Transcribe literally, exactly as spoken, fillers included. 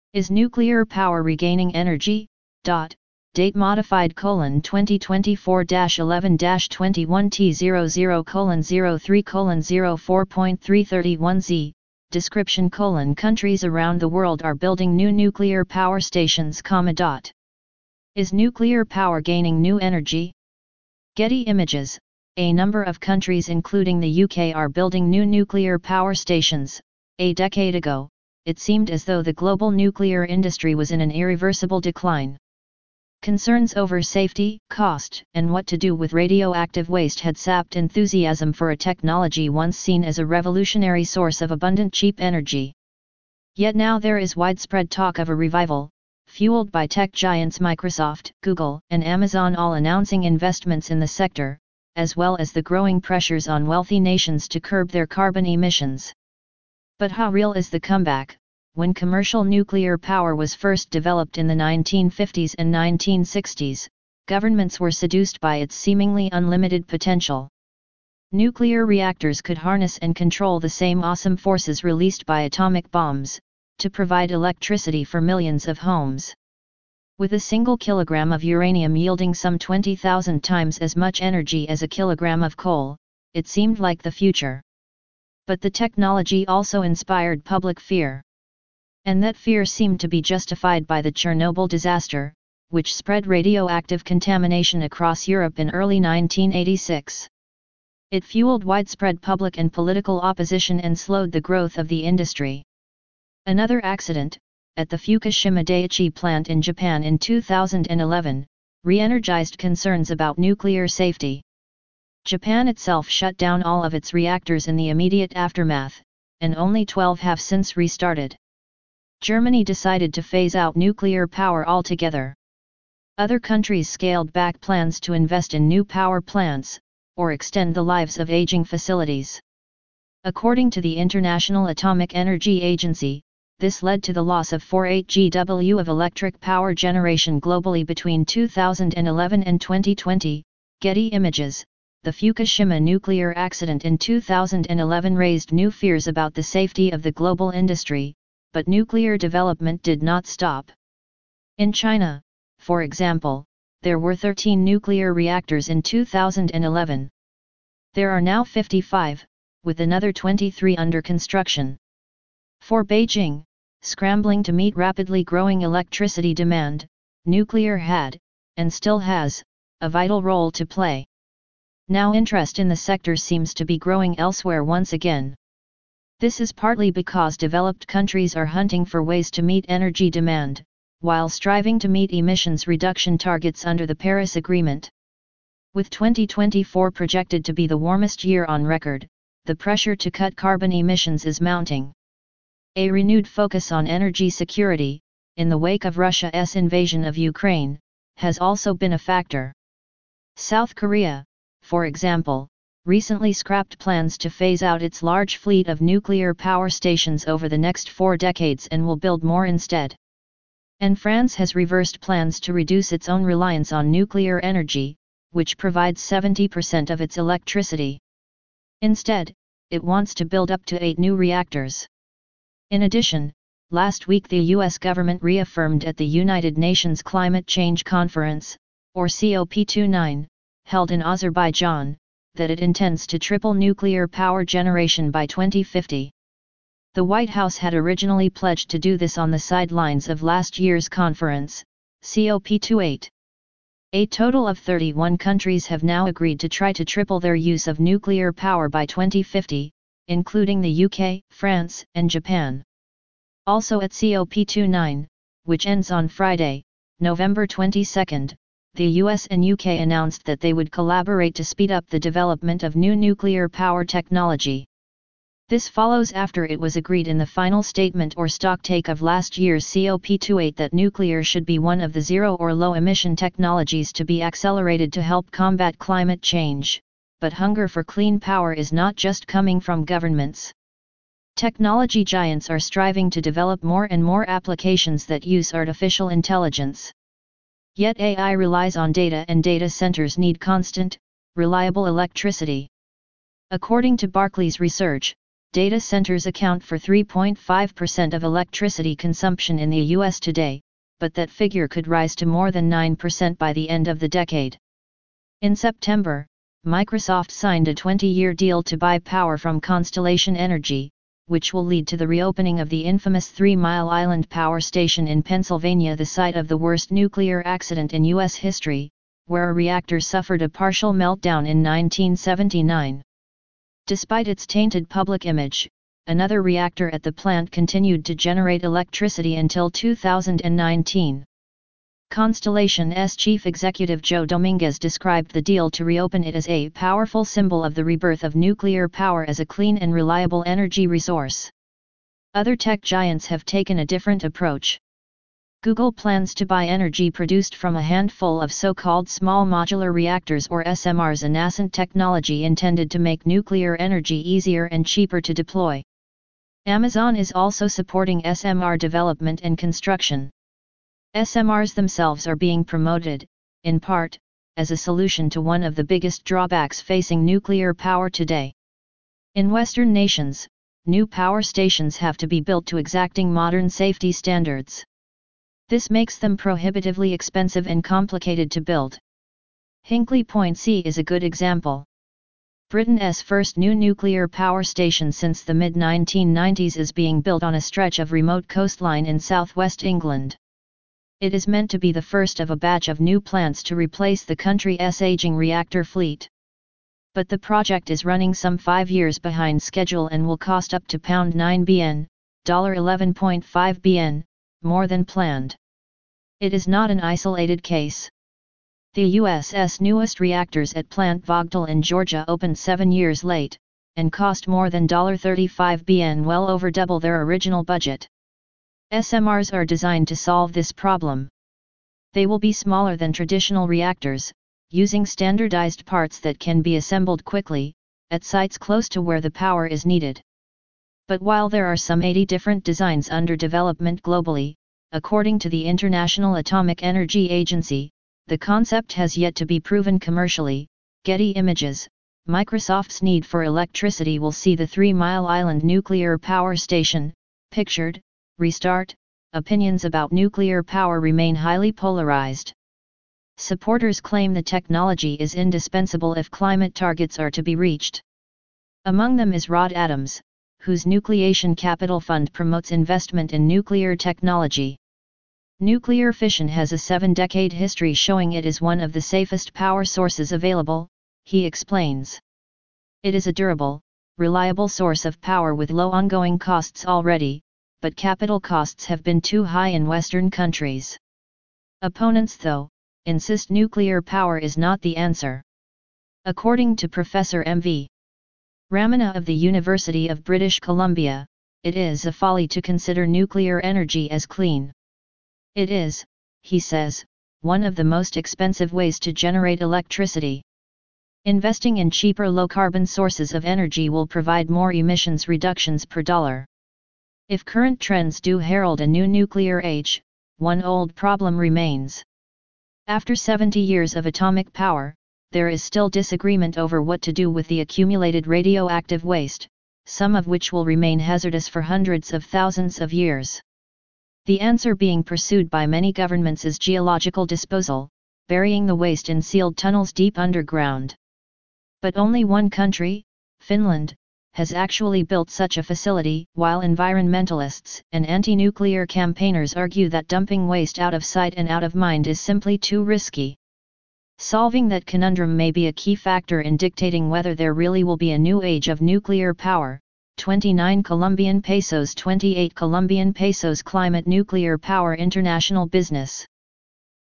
Is nuclear power regaining energy? Dot. Date modified colon twenty twenty-four dash eleven dash twenty-one T zero zero colon zero three colon zero four point three thirty-one Z. Description colon countries around the world are building new nuclear power stations, comma dot. Is nuclear power gaining new energy? Getty Images. A number of countries including the U K are building new nuclear power stations. A decade ago, it seemed as though the global nuclear industry was in an irreversible decline. Concerns over safety, cost, and what to do with radioactive waste had sapped enthusiasm for a technology once seen as a revolutionary source of abundant cheap energy. Yet now there is widespread talk of a revival, fueled by tech giants Microsoft, Google, and Amazon all announcing investments in the sector, as well as the growing pressures on wealthy nations to curb their carbon emissions. But how real is the comeback? When commercial nuclear power was first developed in the nineteen fifties and nineteen sixties, governments were seduced by its seemingly unlimited potential. Nuclear reactors could harness and control the same awesome forces released by atomic bombs, to provide electricity for millions of homes. With a single kilogram of uranium yielding some twenty thousand times as much energy as a kilogram of coal, it seemed like the future. But the technology also inspired public fear. And that fear seemed to be justified by the Chernobyl disaster, which spread radioactive contamination across Europe in early nineteen eighty-six. It fueled widespread public and political opposition and slowed the growth of the industry. Another accident, at the Fukushima Daiichi plant in Japan in two thousand eleven, re-energized concerns about nuclear safety. Japan itself shut down all of its reactors in the immediate aftermath, and only twelve have since restarted. Germany decided to phase out nuclear power altogether. Other countries scaled back plans to invest in new power plants, or extend the lives of aging facilities. According to the International Atomic Energy Agency, this led to the loss of forty-eight gigawatts of electric power generation globally between two thousand eleven and twenty twenty. Getty Images. The Fukushima nuclear accident in two thousand eleven raised new fears about the safety of the global industry, but nuclear development did not stop. In China, for example, there were thirteen nuclear reactors in two thousand eleven. There are now fifty-five, with another twenty-three under construction. For Beijing, scrambling to meet rapidly growing electricity demand, nuclear had, and still has, a vital role to play. Now interest in the sector seems to be growing elsewhere once again. This is partly because developed countries are hunting for ways to meet energy demand, while striving to meet emissions reduction targets under the Paris Agreement. With twenty twenty-four projected to be the warmest year on record, the pressure to cut carbon emissions is mounting. A renewed focus on energy security, in the wake of Russia's invasion of Ukraine, has also been a factor. South Korea, for example, recently scrapped plans to phase out its large fleet of nuclear power stations over the next four decades and will build more instead. And France has reversed plans to reduce its own reliance on nuclear energy, which provides seventy percent of its electricity. Instead, it wants to build up to eight new reactors. In addition, last week the U S government reaffirmed at the United Nations Climate Change Conference, or COP twenty-nine, held in Azerbaijan, that it intends to triple nuclear power generation by twenty fifty. The White House had originally pledged to do this on the sidelines of last year's conference, COP twenty-eight. A total of thirty-one countries have now agreed to try to triple their use of nuclear power by twenty fifty, including the U K, France, and Japan. Also at COP twenty-nine, which ends on Friday, November twenty-second, the U S and U K announced that they would collaborate to speed up the development of new nuclear power technology. This follows after it was agreed in the final statement or stocktake of last year's COP twenty-eight that nuclear should be one of the zero or low emission technologies to be accelerated to help combat climate change, but hunger for clean power is not just coming from governments. Technology giants are striving to develop more and more applications that use artificial intelligence. Yet A I relies on data and data centers need constant, reliable electricity. According to Barclays Research, Data centers account for three point five percent of electricity consumption in the U S today, but that figure could rise to more than nine percent by the end of the decade. In September, Microsoft signed a twenty-year deal to buy power from Constellation Energy, which will lead to the reopening of the infamous Three Mile Island Power Station in Pennsylvania, the site of the worst nuclear accident in U S history, where a reactor suffered a partial meltdown in nineteen seventy-nine. Despite its tainted public image, another reactor at the plant continued to generate electricity until two thousand nineteen. Constellation's chief executive Joe Dominguez described the deal to reopen it as a powerful symbol of the rebirth of nuclear power as a clean and reliable energy resource. Other tech giants have taken a different approach. Google plans to buy energy produced from a handful of so-called small modular reactors or S M Rs, a nascent technology intended to make nuclear energy easier and cheaper to deploy. Amazon is also supporting S M R development and construction. S M Rs themselves are being promoted, in part, as a solution to one of the biggest drawbacks facing nuclear power today. In Western nations, new power stations have to be built to exacting modern safety standards. This makes them prohibitively expensive and complicated to build. Hinkley Point C is a good example. Britain's first new nuclear power station since the mid nineteen nineties is being built on a stretch of remote coastline in southwest England. It is meant to be the first of a batch of new plants to replace the country's aging reactor fleet. But the project is running some five years behind schedule and will cost up to nine billion pounds, eleven point five billion dollars, more than planned. It is not an isolated case. The U S's newest reactors at Plant Vogtle in Georgia opened seven years late, and cost more than thirty-five billion dollars, well over double their original budget. S M Rs are designed to solve this problem. They will be smaller than traditional reactors, using standardized parts that can be assembled quickly, at sites close to where the power is needed. But while there are some eighty different designs under development globally, according to the International Atomic Energy Agency, the concept has yet to be proven commercially. Getty Images. Microsoft's need for electricity will see the Three Mile Island nuclear power station, pictured, restart. Opinions about nuclear power remain highly polarized. Supporters claim the technology is indispensable if climate targets are to be reached. Among them is Rod Adams, whose Nucleation Capital Fund promotes investment in nuclear technology. Nuclear fission has a seven-decade history showing it is one of the safest power sources available, he explains. It is a durable, reliable source of power with low ongoing costs already, but capital costs have been too high in Western countries. Opponents, though, insist nuclear power is not the answer. According to Professor M V Ramana of the University of British Columbia, it is a folly to consider nuclear energy as clean. It is, he says, one of the most expensive ways to generate electricity. Investing in cheaper low-carbon sources of energy will provide more emissions reductions per dollar. If current trends do herald a new nuclear age, one old problem remains. After seventy years of atomic power, there is still disagreement over what to do with the accumulated radioactive waste, some of which will remain hazardous for hundreds of thousands of years. The answer being pursued by many governments is geological disposal, burying the waste in sealed tunnels deep underground. But only one country, Finland, has actually built such a facility, while environmentalists and anti-nuclear campaigners argue that dumping waste out of sight and out of mind is simply too risky. Solving that conundrum may be a key factor in dictating whether there really will be a new age of nuclear power. twenty-nine Colombian pesos twenty-eight Colombian pesos Climate Nuclear Power International Business